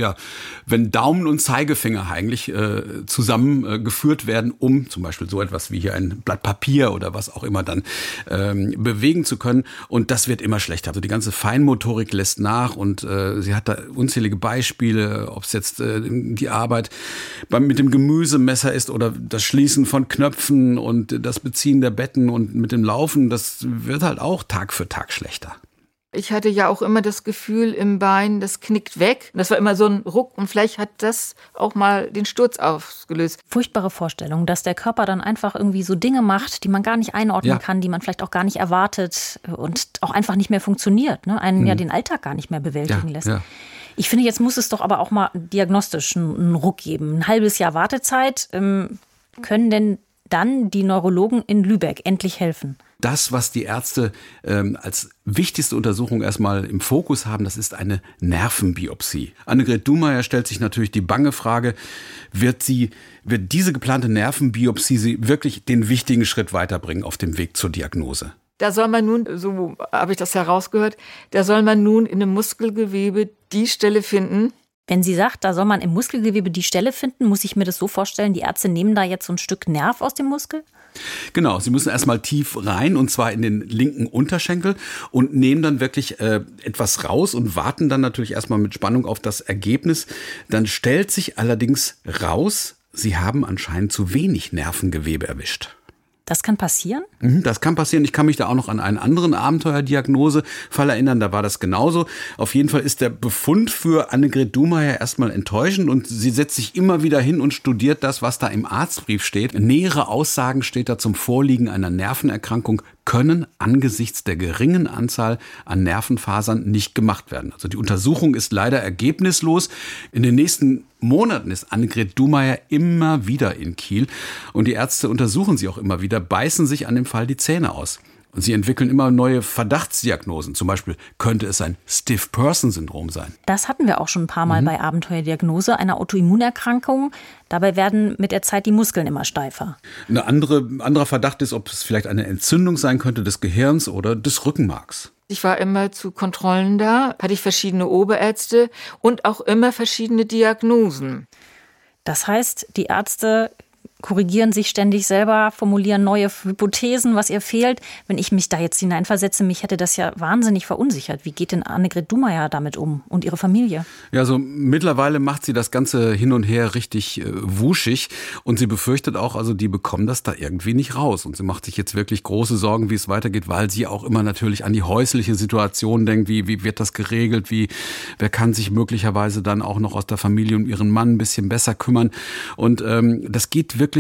[SPEAKER 3] wenn Daumen und Zeigefinger eigentlich zusammengeführt werden, um zum Beispiel so etwas wie hier ein Blatt Papier oder was auch immer dann bewegen zu können. Und das wird immer schlechter. Also die ganze Feinmotorik lässt nach und sie hat da unzählige Beispiele, ob es jetzt die Arbeit mit dem Gemüsemesser ist oder das Schließen von Knöpfen und das Beziehen der Betten und mit dem Laufen, das wird halt auch Tag für Tag schlechter.
[SPEAKER 2] Ich hatte ja auch immer das Gefühl im Bein, das knickt weg. Das war immer so ein Ruck und vielleicht hat das auch mal den Sturz ausgelöst.
[SPEAKER 1] Furchtbare Vorstellung, dass der Körper dann einfach irgendwie so Dinge macht, die man gar nicht einordnen kann, die man vielleicht auch gar nicht erwartet und auch einfach nicht mehr funktioniert, ne? Einen ja den Alltag gar nicht mehr bewältigen lässt. Ja. Ich finde, jetzt muss es doch aber auch mal diagnostisch einen Ruck geben. Ein halbes Jahr Wartezeit. Können denn dann die Neurologen in Lübeck endlich helfen?
[SPEAKER 3] Das, was die Ärzte als wichtigste Untersuchung erstmal im Fokus haben, das ist eine Nervenbiopsie. Annegret Duhmeier stellt sich natürlich die bange Frage, wird diese geplante Nervenbiopsie sie wirklich den wichtigen Schritt weiterbringen auf dem Weg zur Diagnose?
[SPEAKER 2] Da soll man nun, so habe ich das herausgehört, da soll man nun in dem Muskelgewebe die Stelle finden.
[SPEAKER 1] Wenn sie sagt, da soll man im Muskelgewebe die Stelle finden, muss ich mir das so vorstellen, die Ärzte nehmen da jetzt so ein Stück Nerv aus dem Muskel?
[SPEAKER 3] Genau, sie müssen erstmal tief rein und zwar in den linken Unterschenkel und nehmen dann wirklich etwas raus und warten dann natürlich erstmal mit Spannung auf das Ergebnis. Dann stellt sich allerdings raus, sie haben anscheinend zu wenig Nervengewebe erwischt.
[SPEAKER 1] Das kann passieren?
[SPEAKER 3] Das kann passieren. Ich kann mich da auch noch an einen anderen Abenteuerdiagnosefall erinnern. Da war das genauso. Auf jeden Fall ist der Befund für Annegret Duhmeier erstmal enttäuschend und sie setzt sich immer wieder hin und studiert das, was da im Arztbrief steht. Nähere Aussagen steht da zum Vorliegen einer Nervenerkrankung können angesichts der geringen Anzahl an Nervenfasern nicht gemacht werden. Also die Untersuchung ist leider ergebnislos. In den nächsten Monaten ist Annegret Duhmeier immer wieder in Kiel und die Ärzte untersuchen sie auch immer wieder, beißen sich an dem Fall die Zähne aus. Und sie entwickeln immer neue Verdachtsdiagnosen. Zum Beispiel könnte es ein Stiff-Person-Syndrom sein.
[SPEAKER 1] Das hatten wir auch schon ein paar Mal bei Abenteuerdiagnose, einer Autoimmunerkrankung. Dabei werden mit der Zeit die Muskeln immer steifer.
[SPEAKER 3] Ein anderer Verdacht ist, ob es vielleicht eine Entzündung sein könnte des Gehirns oder des Rückenmarks.
[SPEAKER 2] Ich war immer zu Kontrollen da, hatte ich verschiedene Oberärzte und auch immer verschiedene Diagnosen.
[SPEAKER 1] Das heißt, die Ärzte korrigieren sich ständig selber, formulieren neue Hypothesen, was ihr fehlt. Wenn ich mich da jetzt hineinversetze, mich hätte das ja wahnsinnig verunsichert. Wie geht denn Annegret Duhmeier damit um und ihre Familie?
[SPEAKER 3] Ja, so mittlerweile macht sie das Ganze hin und her richtig wuschig und sie befürchtet auch, also die bekommen das da irgendwie nicht raus. Und sie macht sich jetzt wirklich große Sorgen, wie es weitergeht, weil sie auch immer natürlich an die häusliche Situation denkt, wie wird das geregelt, wer kann sich möglicherweise dann auch noch aus der Familie um ihren Mann ein bisschen besser kümmern. Und das geht wirklich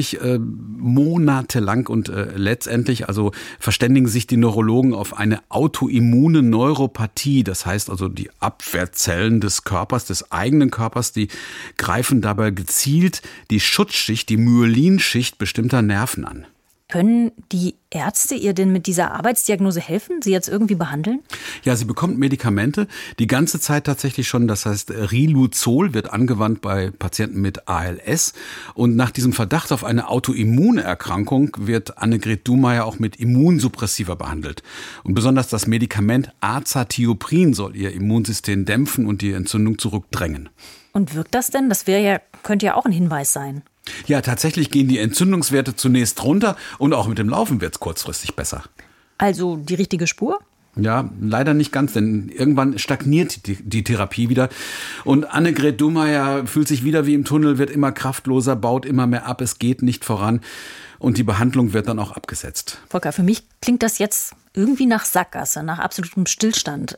[SPEAKER 3] monatelang und letztendlich also verständigen sich die Neurologen auf eine autoimmune Neuropathie. Das heißt also die Abwehrzellen des Körpers, des eigenen Körpers, die greifen dabei gezielt die Schutzschicht, die Myelinschicht bestimmter Nerven an.
[SPEAKER 1] Können die Ärzte ihr denn mit dieser Arbeitsdiagnose helfen, sie jetzt irgendwie behandeln?
[SPEAKER 3] Ja, sie bekommt Medikamente, die ganze Zeit tatsächlich schon. Das heißt, Riluzol wird angewandt bei Patienten mit ALS. Und nach diesem Verdacht auf eine Autoimmunerkrankung wird Annegret Dumayer auch mit Immunsuppressiva behandelt. Und besonders das Medikament Azathioprin soll ihr Immunsystem dämpfen und die Entzündung zurückdrängen.
[SPEAKER 1] Und wirkt das denn? Das könnte ja auch ein Hinweis sein.
[SPEAKER 3] Ja, tatsächlich gehen die Entzündungswerte zunächst runter und auch mit dem Laufen wird es kurzfristig besser.
[SPEAKER 1] Also die richtige Spur?
[SPEAKER 3] Ja, leider nicht ganz, denn irgendwann stagniert die Therapie wieder. Und Annegret Dumayer fühlt sich wieder wie im Tunnel, wird immer kraftloser, baut immer mehr ab, es geht nicht voran. Und die Behandlung wird dann auch abgesetzt.
[SPEAKER 1] Volker, für mich klingt das jetzt irgendwie nach Sackgasse, nach absolutem Stillstand.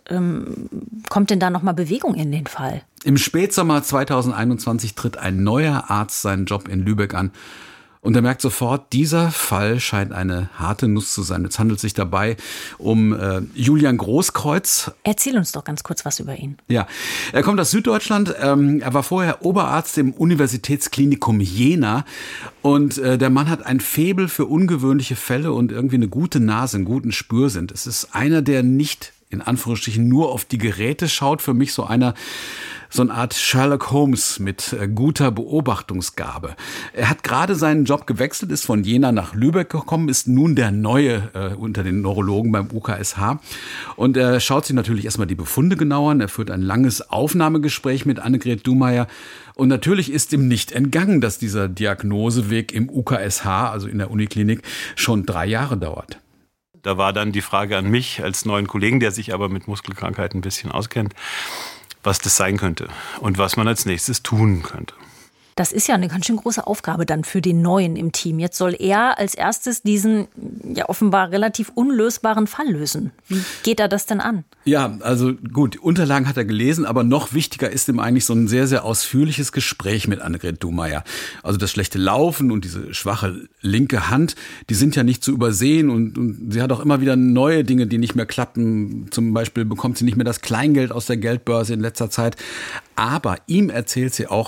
[SPEAKER 1] Kommt denn da nochmal Bewegung in den Fall?
[SPEAKER 3] Im Spätsommer 2021 tritt ein neuer Arzt seinen Job in Lübeck an. Und er merkt sofort, dieser Fall scheint eine harte Nuss zu sein. Jetzt handelt es sich dabei um Julian Großkreuz.
[SPEAKER 1] Erzähl uns doch ganz kurz was über ihn.
[SPEAKER 3] Ja, er kommt aus Süddeutschland. Er war vorher Oberarzt im Universitätsklinikum Jena. Und der Mann hat ein Faible für ungewöhnliche Fälle und irgendwie eine gute Nase, einen guten Spürsinn. Es ist einer, der nicht in Anführungsstrichen nur auf die Geräte schaut. Für mich so eine Art Sherlock Holmes mit guter Beobachtungsgabe. Er hat gerade seinen Job gewechselt, ist von Jena nach Lübeck gekommen, ist nun der Neue unter den Neurologen beim UKSH. Und er schaut sich natürlich erstmal die Befunde genauer an. Er führt ein langes Aufnahmegespräch mit Annegret Dumayer. Und natürlich ist ihm nicht entgangen, dass dieser Diagnoseweg im UKSH, also in der Uniklinik, schon 3 Jahre dauert.
[SPEAKER 7] Da war dann die Frage an mich als neuen Kollegen, der sich aber mit Muskelkrankheiten ein bisschen auskennt, was das sein könnte und was man als nächstes tun könnte.
[SPEAKER 1] Das ist ja eine ganz schön große Aufgabe dann für den Neuen im Team. Jetzt soll er als erstes diesen ja offenbar relativ unlösbaren Fall lösen. Wie geht er das denn an?
[SPEAKER 3] Ja, also gut, die Unterlagen hat er gelesen, aber noch wichtiger ist ihm eigentlich so ein sehr, sehr ausführliches Gespräch mit Annegret Dumayer. Also das schlechte Laufen und diese schwache linke Hand, die sind ja nicht zu übersehen und sie hat auch immer wieder neue Dinge, die nicht mehr klappen. Zum Beispiel bekommt sie nicht mehr das Kleingeld aus der Geldbörse in letzter Zeit. Aber ihm erzählt sie auch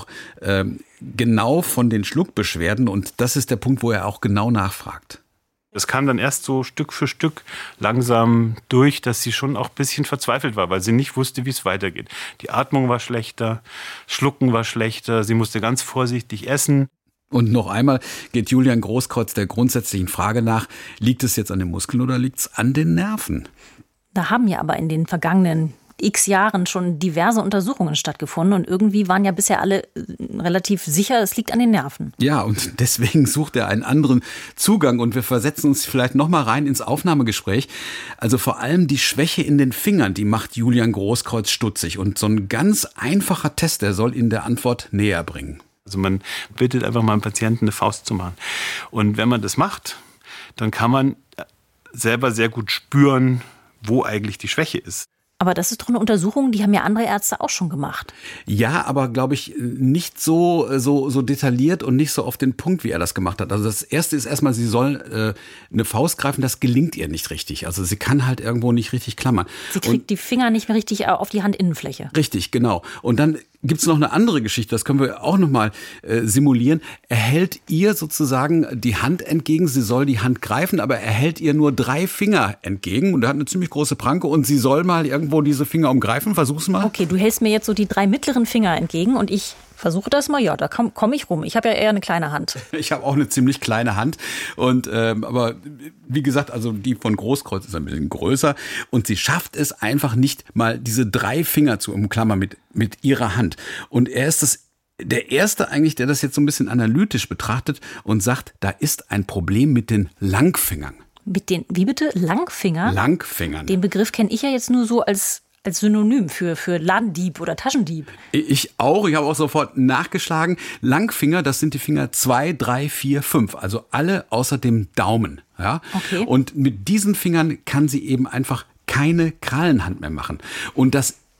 [SPEAKER 3] genau von den Schluckbeschwerden und das ist der Punkt, wo er auch genau nachfragt.
[SPEAKER 7] Das kam dann erst so Stück für Stück langsam durch, dass sie schon auch ein bisschen verzweifelt war, weil sie nicht wusste, wie es weitergeht. Die Atmung war schlechter, Schlucken war schlechter, sie musste ganz vorsichtig essen.
[SPEAKER 3] Und noch einmal geht Julian Großkreuz der grundsätzlichen Frage nach, liegt es jetzt an den Muskeln oder liegt es an den Nerven?
[SPEAKER 1] Da haben ja aber in den vergangenen x Jahren schon diverse Untersuchungen stattgefunden und irgendwie waren ja bisher alle relativ sicher, es liegt an den Nerven.
[SPEAKER 3] Ja, und deswegen sucht er einen anderen Zugang und wir versetzen uns vielleicht noch mal rein ins Aufnahmegespräch. Also vor allem die Schwäche in den Fingern, die macht Julian Großkreuz stutzig und so ein ganz einfacher Test, der soll ihn der Antwort näher bringen.
[SPEAKER 7] Also man bittet einfach mal einen Patienten eine Faust zu machen und wenn man das macht, dann kann man selber sehr gut spüren, wo eigentlich die Schwäche ist.
[SPEAKER 1] Aber das ist doch eine Untersuchung, die haben ja andere Ärzte auch schon gemacht.
[SPEAKER 3] Ja, aber glaube ich nicht so detailliert und nicht so auf den Punkt, wie er das gemacht hat. Also das Erste ist erstmal, sie soll eine Faust greifen, das gelingt ihr nicht richtig. Also sie kann halt irgendwo nicht richtig klammern.
[SPEAKER 1] Sie kriegt die Finger nicht mehr richtig auf die Handinnenfläche.
[SPEAKER 3] Richtig, genau. Und dann gibt's noch eine andere Geschichte, das können wir auch nochmal simulieren. Er hält ihr sozusagen die Hand entgegen, sie soll die Hand greifen, aber er hält ihr nur 3 Finger entgegen und er hat eine ziemlich große Pranke und sie soll mal irgendwo diese Finger umgreifen. Versuch's mal.
[SPEAKER 1] Okay, du hältst mir jetzt so die 3 mittleren Finger entgegen und ich versuche das mal. Ja, da komm ich rum. Ich habe ja eher eine kleine Hand.
[SPEAKER 3] Ich habe auch eine ziemlich kleine Hand und aber wie gesagt, also die von Großkreuz ist ein bisschen größer und sie schafft es einfach nicht mal diese 3 Finger zu umklammern mit ihrer Hand. Und er ist der Erste eigentlich, der das jetzt so ein bisschen analytisch betrachtet und sagt, da ist ein Problem mit den Langfingern.
[SPEAKER 1] Mit den, wie bitte? Langfinger?
[SPEAKER 3] Langfingern.
[SPEAKER 1] Den Begriff kenne ich ja jetzt nur so als Synonym für Ladendieb oder Taschendieb.
[SPEAKER 3] Ich auch. Ich habe auch sofort nachgeschlagen. Langfinger, das sind die Finger 2, 3, 4, 5. Also alle außer dem Daumen. Ja?
[SPEAKER 1] Okay.
[SPEAKER 3] Und mit diesen Fingern kann sie eben einfach keine Krallenhand mehr machen. Und das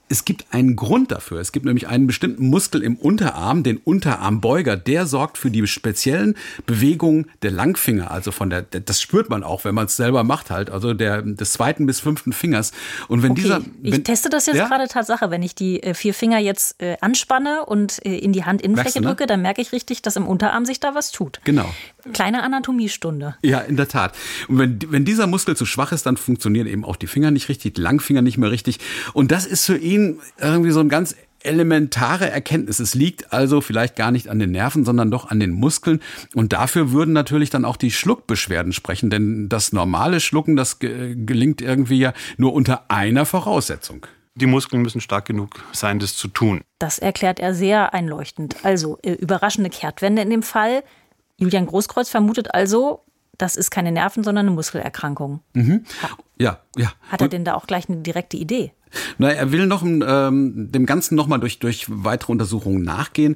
[SPEAKER 3] Es gibt einen Grund dafür. Es gibt nämlich einen bestimmten Muskel im Unterarm, den Unterarmbeuger, der sorgt für die speziellen Bewegungen der Langfinger. Also das spürt man auch, wenn man es selber macht halt, also des 2. bis 5. Fingers. Und wenn
[SPEAKER 1] ich teste das jetzt gerade Tatsache, wenn ich die 4 Finger jetzt anspanne und in die Handinnenfläche drücke, dann merke ich richtig, dass im Unterarm sich da was tut.
[SPEAKER 3] Genau.
[SPEAKER 1] Kleine Anatomiestunde.
[SPEAKER 3] Ja, in der Tat. Und wenn dieser Muskel zu schwach ist, dann funktionieren eben auch die Finger nicht richtig, die Langfinger nicht mehr richtig. Und das ist für ihn irgendwie so eine ganz elementare Erkenntnis. Es liegt also vielleicht gar nicht an den Nerven, sondern doch an den Muskeln. Und dafür würden natürlich dann auch die Schluckbeschwerden sprechen. Denn das normale Schlucken, das gelingt irgendwie ja nur unter einer Voraussetzung.
[SPEAKER 7] Die Muskeln müssen stark genug sein, das zu tun.
[SPEAKER 1] Das erklärt er sehr einleuchtend. Also überraschende Kehrtwende in dem Fall. Julian Großkreuz vermutet also, das ist keine Nerven, sondern eine Muskelerkrankung.
[SPEAKER 3] Mhm. Ja.
[SPEAKER 1] Hat er denn da auch gleich eine direkte Idee?
[SPEAKER 3] Na, er will noch dem Ganzen nochmal durch weitere Untersuchungen nachgehen.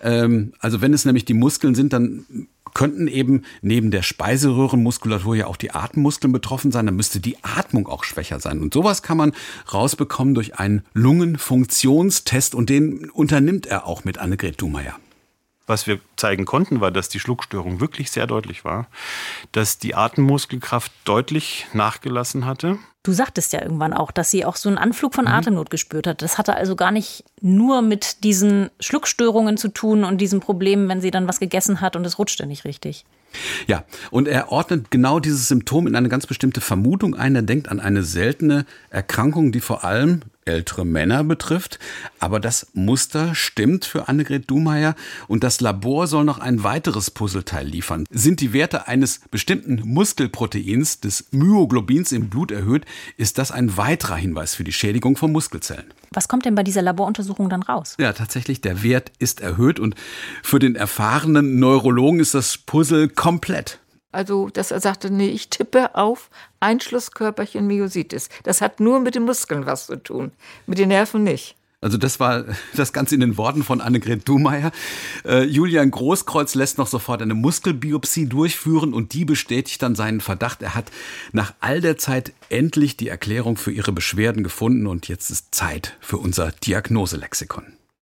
[SPEAKER 3] Also wenn es nämlich die Muskeln sind, dann könnten eben neben der Speiseröhrenmuskulatur ja auch die Atemmuskeln betroffen sein. Dann müsste die Atmung auch schwächer sein. Und sowas kann man rausbekommen durch einen Lungenfunktionstest. Und den unternimmt er auch mit Annegret Duhmeier.
[SPEAKER 7] Was wir zeigen konnten, war, dass die Schluckstörung wirklich sehr deutlich war, dass die Atemmuskelkraft deutlich nachgelassen hatte.
[SPEAKER 1] Du sagtest ja irgendwann auch, dass sie auch so einen Anflug von Atemnot gespürt hat. Das hatte also gar nicht nur mit diesen Schluckstörungen zu tun und diesen Problemen, wenn sie dann was gegessen hat und es rutschte nicht richtig.
[SPEAKER 3] Ja, und er ordnet genau dieses Symptom in eine ganz bestimmte Vermutung ein. Er denkt an eine seltene Erkrankung, die vor allem ältere Männer betrifft. Aber das Muster stimmt für Annegret Duhmeier und das Labor soll noch ein weiteres Puzzleteil liefern. Sind die Werte eines bestimmten Muskelproteins, des Myoglobins im Blut erhöht, ist das ein weiterer Hinweis für die Schädigung von Muskelzellen.
[SPEAKER 1] Was kommt denn bei dieser Laboruntersuchung dann raus?
[SPEAKER 3] Ja, tatsächlich, der Wert ist erhöht und für den erfahrenen Neurologen ist das Puzzle komplett.
[SPEAKER 2] Also, dass er sagte, nee, ich tippe auf Einschlusskörperchen Myositis. Das hat nur mit den Muskeln was zu tun, mit den Nerven nicht.
[SPEAKER 3] Also das war das Ganze in den Worten von Annegret Duhmeier. Julian Großkreuz lässt noch sofort eine Muskelbiopsie durchführen und die bestätigt dann seinen Verdacht. Er hat nach all der Zeit endlich die Erklärung für ihre Beschwerden gefunden und jetzt ist Zeit für unser Diagnoselexikon.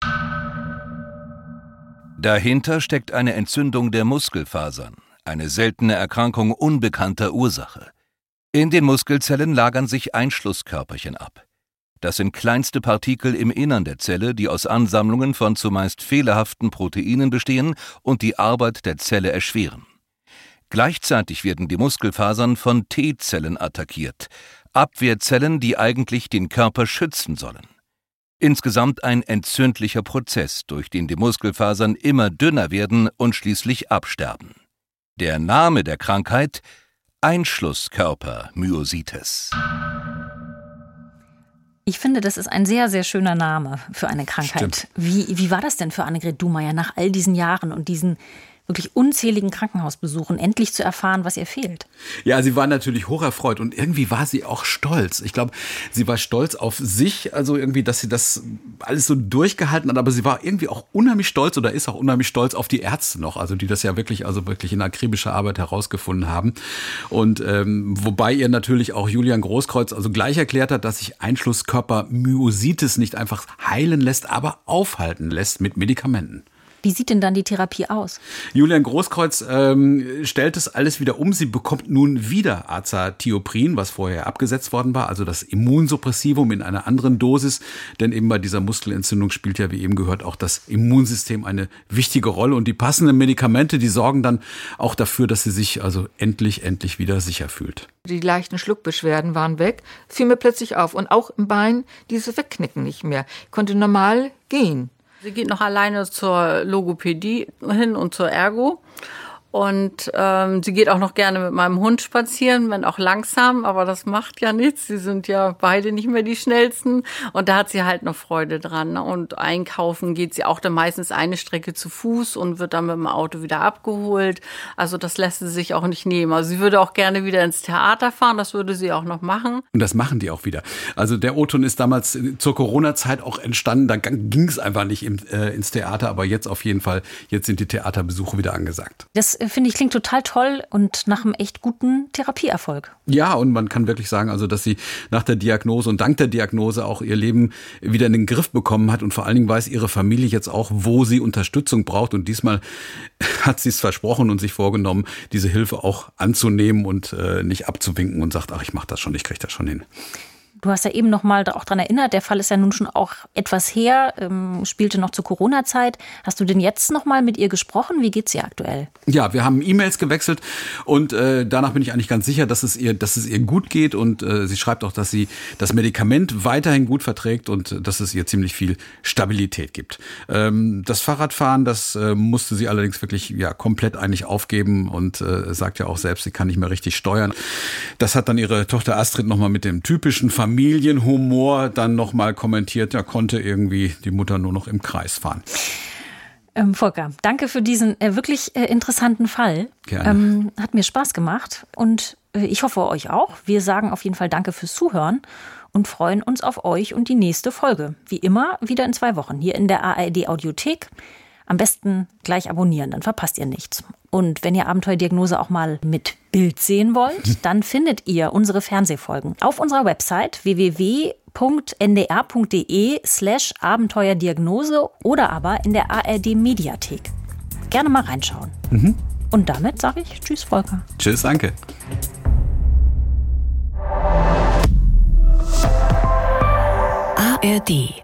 [SPEAKER 8] Dahinter steckt eine Entzündung der Muskelfasern, eine seltene Erkrankung unbekannter Ursache. In den Muskelzellen lagern sich Einschlusskörperchen ab. Das sind kleinste Partikel im Innern der Zelle, die aus Ansammlungen von zumeist fehlerhaften Proteinen bestehen und die Arbeit der Zelle erschweren. Gleichzeitig werden die Muskelfasern von T-Zellen attackiert, Abwehrzellen, die eigentlich den Körper schützen sollen. Insgesamt ein entzündlicher Prozess, durch den die Muskelfasern immer dünner werden und schließlich absterben. Der Name der Krankheit: Einschlusskörpermyositis.
[SPEAKER 1] Ich finde, das ist ein sehr, sehr schöner Name für eine Krankheit. Wie war das denn für Annegret Duhmeier nach all diesen Jahren und diesen wirklich unzähligen Krankenhausbesuchen, endlich zu erfahren, was ihr fehlt?
[SPEAKER 3] Ja, sie war natürlich hocherfreut und irgendwie war sie auch stolz. Ich glaube, sie war stolz auf sich, also irgendwie, dass sie das alles so durchgehalten hat, aber sie war irgendwie auch unheimlich stolz oder ist auch unheimlich stolz auf die Ärzte noch, also die das ja wirklich in akribischer Arbeit herausgefunden haben. Und wobei ihr natürlich auch Julian Großkreuz also gleich erklärt hat, dass sich Einschlusskörpermyositis nicht einfach heilen lässt, aber aufhalten lässt mit Medikamenten.
[SPEAKER 1] Wie sieht denn dann die Therapie aus?
[SPEAKER 3] Julian Großkreuz stellt es alles wieder um. Sie bekommt nun wieder Azathioprine, was vorher abgesetzt worden war, also das Immunsuppressivum in einer anderen Dosis. Denn eben bei dieser Muskelentzündung spielt ja, wie eben gehört, auch das Immunsystem eine wichtige Rolle. Und die passenden Medikamente, die sorgen dann auch dafür, dass sie sich also endlich wieder sicher fühlt.
[SPEAKER 2] Die leichten Schluckbeschwerden waren weg, fiel mir plötzlich auf. Und auch im Bein dieses Wegknicken nicht mehr. Ich konnte normal gehen.
[SPEAKER 4] Sie geht noch alleine zur Logopädie hin und zur Ergo. Und sie geht auch noch gerne mit meinem Hund spazieren, wenn auch langsam, aber das macht ja nichts. Sie sind ja beide nicht mehr die schnellsten. Und da hat sie halt noch Freude dran. Und einkaufen geht sie auch dann meistens eine Strecke zu Fuß und wird dann mit dem Auto wieder abgeholt. Also das lässt sie sich auch nicht nehmen. Also sie würde auch gerne wieder ins Theater fahren, das würde sie auch noch machen.
[SPEAKER 3] Und das machen die auch wieder. Also der O-Ton ist damals zur Corona-Zeit auch entstanden. Da ging es einfach nicht ins Theater, aber jetzt auf jeden Fall, jetzt sind die Theaterbesuche wieder angesagt.
[SPEAKER 1] Das finde ich, klingt total toll und nach einem echt guten Therapieerfolg.
[SPEAKER 3] Ja, und man kann wirklich sagen, also, dass sie nach der Diagnose und dank der Diagnose auch ihr Leben wieder in den Griff bekommen hat und vor allen Dingen weiß ihre Familie jetzt auch, wo sie Unterstützung braucht. Und diesmal hat sie es versprochen und sich vorgenommen, diese Hilfe auch anzunehmen und nicht abzuwinken und sagt, ach, ich mache das schon, ich kriege das schon hin.
[SPEAKER 1] Du hast ja eben noch mal auch daran erinnert, der Fall ist ja nun schon auch etwas her, spielte noch zur Corona-Zeit. Hast du denn jetzt noch mal mit ihr gesprochen? Wie geht's ihr aktuell?
[SPEAKER 3] Ja, wir haben E-Mails gewechselt und danach bin ich eigentlich ganz sicher, dass es ihr gut geht und sie schreibt auch, dass sie das Medikament weiterhin gut verträgt und dass es ihr ziemlich viel Stabilität gibt. Das Fahrradfahren, das musste sie allerdings wirklich komplett eigentlich aufgeben und sagt ja auch selbst, sie kann nicht mehr richtig steuern. Das hat dann ihre Tochter Astrid noch mal mit dem typischen Familienhumor dann nochmal kommentiert, konnte irgendwie die Mutter nur noch im Kreis fahren.
[SPEAKER 1] Volker, danke für diesen wirklich interessanten Fall.
[SPEAKER 3] Gerne.
[SPEAKER 1] Hat mir Spaß gemacht und ich hoffe euch auch. Wir sagen auf jeden Fall danke fürs Zuhören und freuen uns auf euch und die nächste Folge. Wie immer wieder in 2 Wochen hier in der ARD Audiothek. Am besten gleich abonnieren, dann verpasst ihr nichts. Und wenn ihr Abenteuerdiagnose auch mal mit Bild sehen wollt, dann findet ihr unsere Fernsehfolgen auf unserer Website www.ndr.de/Abenteuerdiagnose oder aber in der ARD Mediathek. Gerne mal reinschauen. Und damit sage ich Tschüss, Volker.
[SPEAKER 3] Tschüss, danke.
[SPEAKER 9] ARD